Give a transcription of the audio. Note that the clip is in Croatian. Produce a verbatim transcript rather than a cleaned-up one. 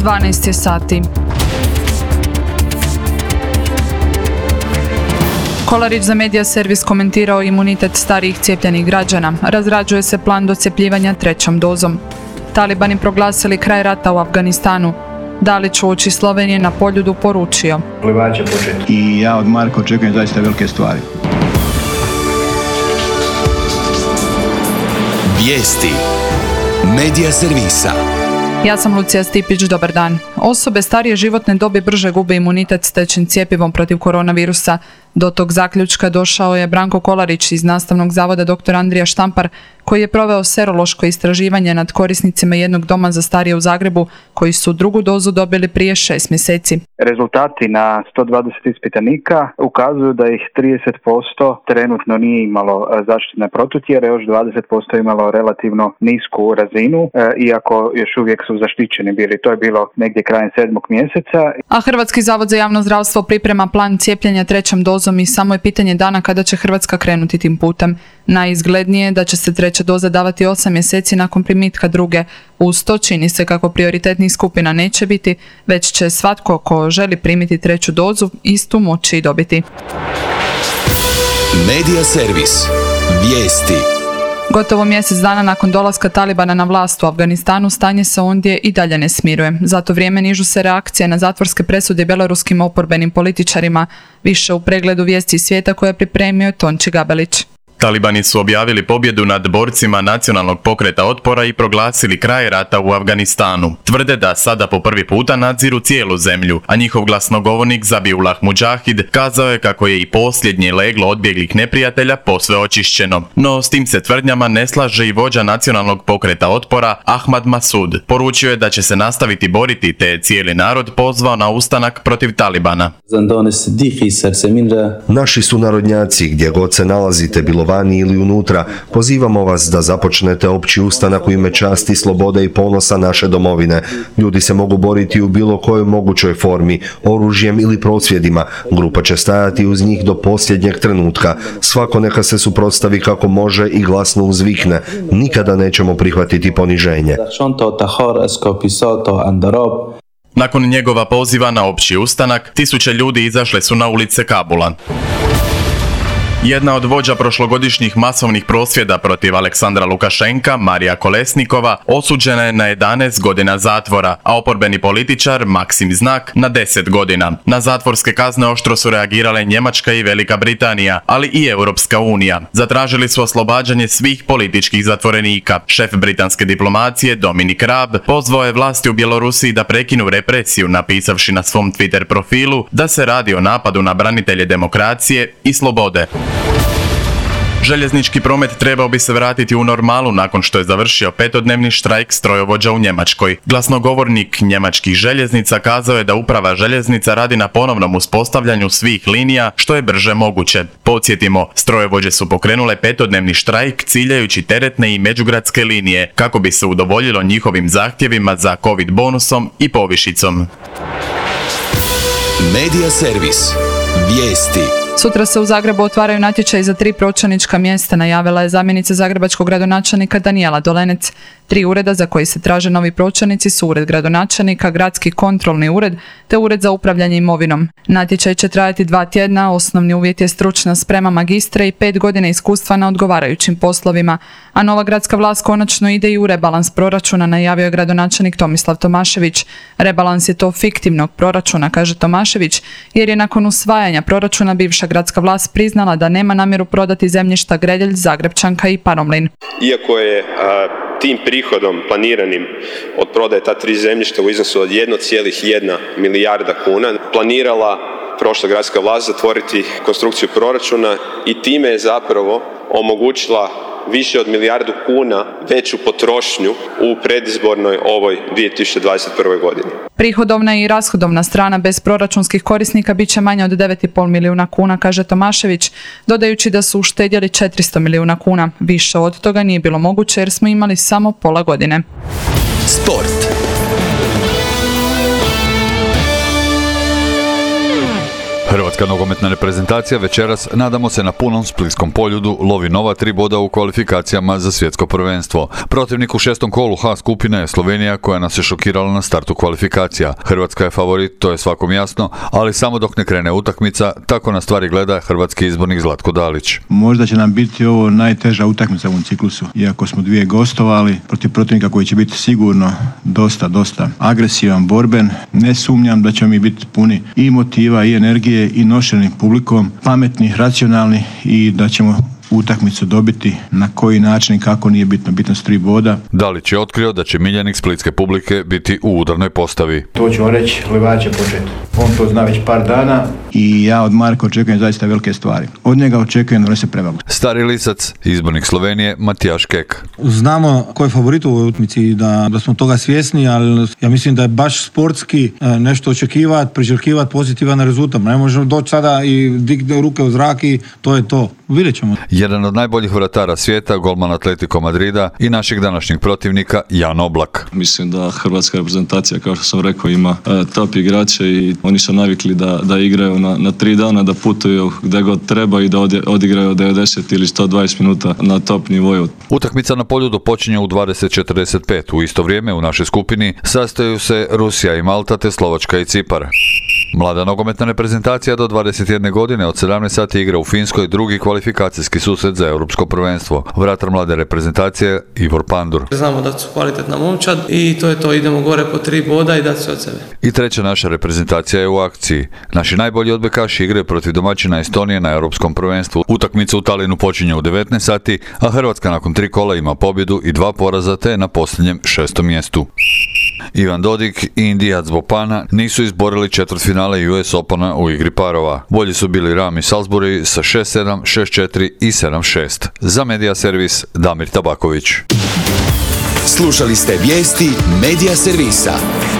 dvanaest je sati. Kolarić za Medija servis komentirao imunitet starijih cijepljenih građana. Razrađuje se plan docjepljivanja trećom dozom. Talibani proglasili kraj rata u Afganistanu. Dalić uoči Slovenije na Poljudu poručio: I ja od Marka očekujem zaista velike stvari. Vijesti Medija servisa. Ja sam Lucija Stipić, dobar dan. Osobe starije životne dobi brže gube imunitet stečen cjepivom protiv koronavirusa. Do tog zaključka došao je Branko Kolarić iz Nastavnog zavoda doktor Andrija Štampar, koji je proveo serološko istraživanje nad korisnicima jednog doma za starije u Zagrebu, koji su drugu dozu dobili prije šest mjeseci. Rezultati na sto dvadeset ispitanika ukazuju da ih trideset posto trenutno nije imalo zaštitne protutjere, još dvadeset posto imalo relativno nisku razinu, iako još uvijek su zaštićeni bili. To je bilo negdje krajem sedmog mjeseca. A Hrvatski zavod za javno zdravstvo priprema plan cijepljenja trećom dozom i samo je pitanje dana kada će Hrvatska krenuti tim putem. Najizglednije je da će se treća doza davati osam mjeseci nakon primitka druge. Uz to čini se kako prioritetnih skupina neće biti, već će svatko ko želi primiti treću dozu istu moći i dobiti. Medija servis. Vijesti. Gotovo mjesec dana nakon dolaska Talibana na vlast u Afganistanu stanje se ondje i dalje ne smiruje. Za to vrijeme nižu se reakcije na zatvorske presude beloruskim oporbenim političarima. Više u pregledu vijesti svijeta koje je pripremio Tonči Gabelić. Talibani su objavili pobjedu nad borcima nacionalnog pokreta otpora i proglasili kraj rata u Afganistanu. Tvrde da sada po prvi puta nadziru cijelu zemlju, a njihov glasnogovornik Zabiullah Mudžahid kazao je kako je i posljednje leglo odbjeglih neprijatelja posve očišćeno. No s tim se tvrdnjama ne slaže i vođa nacionalnog pokreta otpora Ahmad Masud. Poručio je da će se nastaviti boriti, te je cijeli narod pozvao na ustanak protiv Talibana. Naši sunarodnjaci, gdje god se nalazite, bilo vani ili unutra, pozivamo vas da započnete opći ustanak u ime časti, slobode i ponosa naše domovine. Ljudi se mogu boriti u bilo kojoj mogućoj formi, oružjem ili prosvjedima. Grupa će stajati uz njih do posljednjeg trenutka. Svako neka se suprotstavi kako može i glasno uzvikne. Nikada nećemo prihvatiti poniženje. Nakon njegova poziva na opći ustanak, tisuće ljudi izašle su na ulice Kabula. Jedna od vođa prošlogodišnjih masovnih prosvjeda protiv Aleksandra Lukašenka, Marija Kolesnikova, osuđena je na jedanaest godina zatvora, a oporbeni političar Maksim Znak na deset godina. Na zatvorske kazne oštro su reagirale Njemačka i Velika Britanija, ali i Europska unija. Zatražili su oslobađanje svih političkih zatvorenika. Šef britanske diplomacije Dominik Raab pozvao je vlasti u Bjelorusiji da prekinu represiju, napisavši na svom Twitter profilu da se radi o napadu na branitelje demokracije i slobode. Željeznički promet trebao bi se vratiti u normalu nakon što je završio petodnevni štrajk strojovođa u Njemačkoj. Glasnogovornik njemačkih željeznica kazao je da uprava željeznica radi na ponovnom uspostavljanju svih linija što je brže moguće. Podsjetimo, strojovođe su pokrenule petodnevni štrajk ciljajući teretne i međugradske linije kako bi se udovoljilo njihovim zahtjevima za covid bonusom i povišicom. Medija servis. Vijesti. Sutra se u Zagrebu otvaraju natječaji za tri pročelnička mjesta, najavila je zamjenica zagrebačkog gradonačelnika Danijela Dolenec. Tri ureda za koji se traže novi pročelnici su ured gradonačelnika, gradski kontrolni ured te ured za upravljanje imovinom. Natječaj će trajati dva tjedna, osnovni uvjet je stručna sprema magistre i pet godina iskustva na odgovarajućim poslovima. A nova gradska vlast konačno ide i u rebalans proračuna, najavio je gradonačelnik Tomislav Tomašević. Rebalans je to fiktivnog proračuna, kaže Tomašević, jer je nakon usvajanja proračuna bivša gradska vlast priznala da nema namjeru prodati zemljišta Gredelj, Zagrebčanka i Paromlin. Iako je a, tim prihodom planiranim od prodaje ta tri zemljišta u iznosu od jedna zarez jedna milijarda kuna planirala prošla gradska vlast zatvoriti konstrukciju proračuna i time je zapravo omogućila više od milijardu kuna veću potrošnju u predizbornoj ovoj dvije tisuće dvadeset prve godini. Prihodovna i rashodovna strana bez proračunskih korisnika bit će manja od devet i pol milijuna kuna, kaže Tomašević, dodajući da su uštedjeli četiristo milijuna kuna. Više od toga nije bilo moguće jer smo imali samo pola godine. Sport. Hrvatska nogometna reprezentacija večeras, nadamo se, na punom splitskom poljudu lovi nova tri boda u kvalifikacijama za svjetsko prvenstvo. Protivnik u šestom kolu H skupine je Slovenija, koja nas je šokirala na startu kvalifikacija. Hrvatska je favorit, to je svakom jasno, ali samo dok ne krene utakmica, tako na stvari gleda hrvatski izbornik Zlatko Dalić. Možda će nam biti ovo najteža utakmica u ovom ciklusu, iako smo dvije gostovali protiv protivnika koji će biti sigurno dosta, dosta agresivan, borben. Ne sumnjam da ćemo mi biti puni i motiva i energije i nošeni publikom, pametni, racionalni i da ćemo utakmicu dobiti na koji način i kako, nije bitno, bitno s tri boda. Dalić je otkrio da će miljenik splitske publike biti u udarnoj postavi. To ću vam reći, Livaja će početi. On to zna već par dana i ja od Marka očekujem zaista velike stvari. Od njega očekujem da se prevagu. Stari lisac, izbornik Slovenije, Matijaš Kek. Znamo ko je favorit u ovoj utakmici i da, da smo toga svjesni, ali ja mislim da je baš sportski nešto očekivati, priželjkivati pozitivan rezultat. Ne možemo doći sada i digne ruke u zrak i to je to. Vidjet ćemo. Jedan od najboljih vratara svijeta, golman Atletico Madrida i našeg današnjeg protivnika Jan Oblak. Mislim da hrvatska reprezentacija, kao što sam rekao, ima e, top igrače i oni su navikli da, da igraju na, na tri dana, da putuju gdje god treba i da od, odigraju devedeset ili sto dvadeset minuta na top nivoju. Utakmica na poljudu počinje u dvadeset četrdeset pet. U isto vrijeme u našoj skupini sastaju se Rusija i Malta te Slovačka i Cipar. Mlada nogometna reprezentacija do dvadeset jedne godine od sedamnaest sati igra u Finskoj drugi kvalifikacijski susret za europsko prvenstvo. Vratar mlade reprezentacije Ivor Pandur. Znamo da su kvalitetna momčad i to je to, idemo gore po tri boda i dati se od sebe. I treća naša reprezentacija je u akciji. Naši najbolji odbojkaši igraju protiv domaćina Estonije na europskom prvenstvu. Utakmica u Talinu počinje u devetnaest sati, a Hrvatska nakon tri kola ima pobjedu i dva poraza te je na posljednjem šestom mjestu. Ivan Dodig i Indijac Bopana nisu izborili četvrtfinale U S Opena u igri parova. Bolji su bili Rami Salisbury sa šest sedam, šest četiri i sedam šest. Za Media Servis Damir Tabaković. Slušali ste vijesti Media Servisa.